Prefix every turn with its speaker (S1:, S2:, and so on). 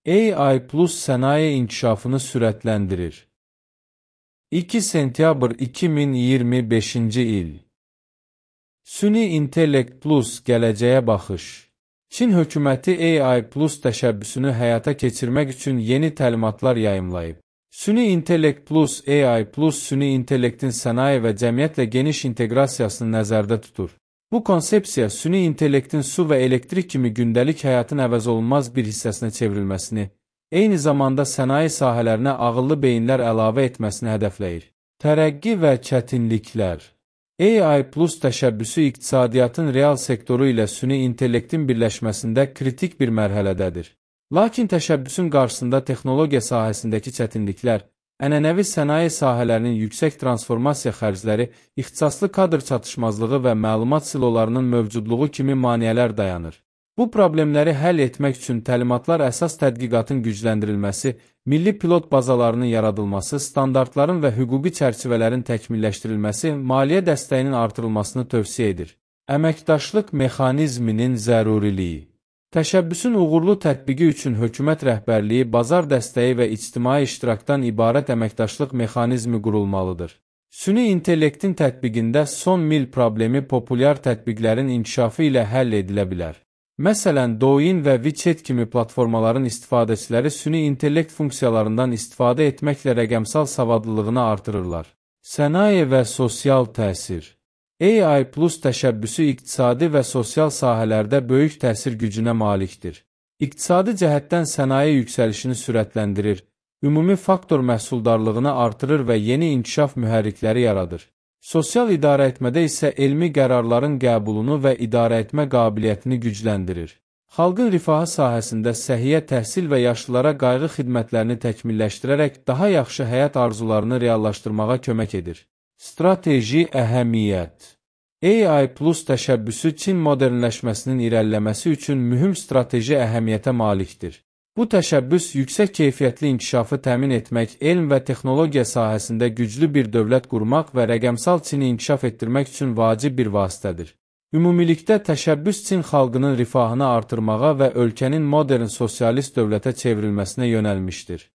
S1: AI Plus sənaye inkişafını sürətləndirir. 2 sentyabr 2025-ci il. Süni İntellekt Plus gələcəyə baxış. Çin hökuməti AI Plus təşəbbüsünü həyata keçirmək üçün yeni təlimatlar yayımlayıb. Süni İntellekt Plus AI Plus süni intellektin sənaye və cəmiyyətlə geniş inteqrasiyasını nəzərdə tutur. Bu konsepsiya süni intellektin su və elektrik kimi gündəlik həyatın əvəzolunmaz bir hissəsinə çevrilməsini, eyni zamanda sənaye sahələrinə ağıllı beyinlər əlavə etməsini hədəfləyir. Tərəqqi və çətinliklər. AI Plus təşəbbüsü iqtisadiyyatın real sektoru ilə süni intellektin birləşməsində kritik bir mərhələdədir. Lakin təşəbbüsün qarşısında texnologiya sahəsindəki çətinliklər, ənənəvi sənaye sahələrinin yüksək transformasiya xərcləri, ixtisaslı kadr çatışmazlığı və məlumat silolarının mövcudluğu kimi maneələr dayanır. Bu problemləri həll etmək üçün təlimatlar əsas tədqiqatın gücləndirilməsi, milli pilot bazalarının yaradılması, standartların və hüquqi çərçivələrin təkmilləşdirilməsi, maliyyə dəstəyinin artırılmasını tövsiyə edir. Əməkdaşlıq mexanizminin zəruriliyi. Təşəbbüsün uğurlu tətbiqi üçün hökumət rəhbərliyi, bazar dəstəyi və ictimai iştirakdan ibarət əməkdaşlıq mexanizmi qurulmalıdır. Süni intellektin tətbiqində son mil problemi populyar tətbiqlərin inkişafı ilə həll edilə bilər. Məsələn, Douyin və WeChat kimi platformaların istifadəçiləri süni intellekt funksiyalarından istifadə etməklə rəqəmsal savadlılığını artırırlar. Sənaye və sosial təsir. AI Plus təşəbbüsü iqtisadi və sosial sahələrdə böyük təsir gücünə malikdir. İqtisadi cəhətdən sənaye yüksəlişini sürətləndirir, ümumi faktor məhsuldarlığını artırır və yeni inkişaf mühərrikləri yaradır. Sosial idarəetmədə isə elmi qərarların qəbulunu və idarəetmə qabiliyyətini gücləndirir. Xalqın rifahı sahəsində səhiyyə, təhsil və yaşlılara qayğı xidmətlərini təkmilləşdirərək daha yaxşı həyat arzularını reallaşdırmağa kömək edir. Strateji əhəmiyyət. AI Plus təşəbbüsü Çin modernləşməsinin irəliləməsi üçün mühüm strateji əhəmiyyətə malikdir. Bu təşəbbüs yüksək keyfiyyətli inkişafı təmin etmək, elm və texnologiya sahəsində güclü bir dövlət qurmaq və rəqəmsal Çini inkişaf etdirmək üçün vacib bir vasitədir. Ümumilikdə təşəbbüs Çin xalqının rifahını artırmağa və ölkənin modern sosialist dövlətə çevrilməsinə yönəlmişdir.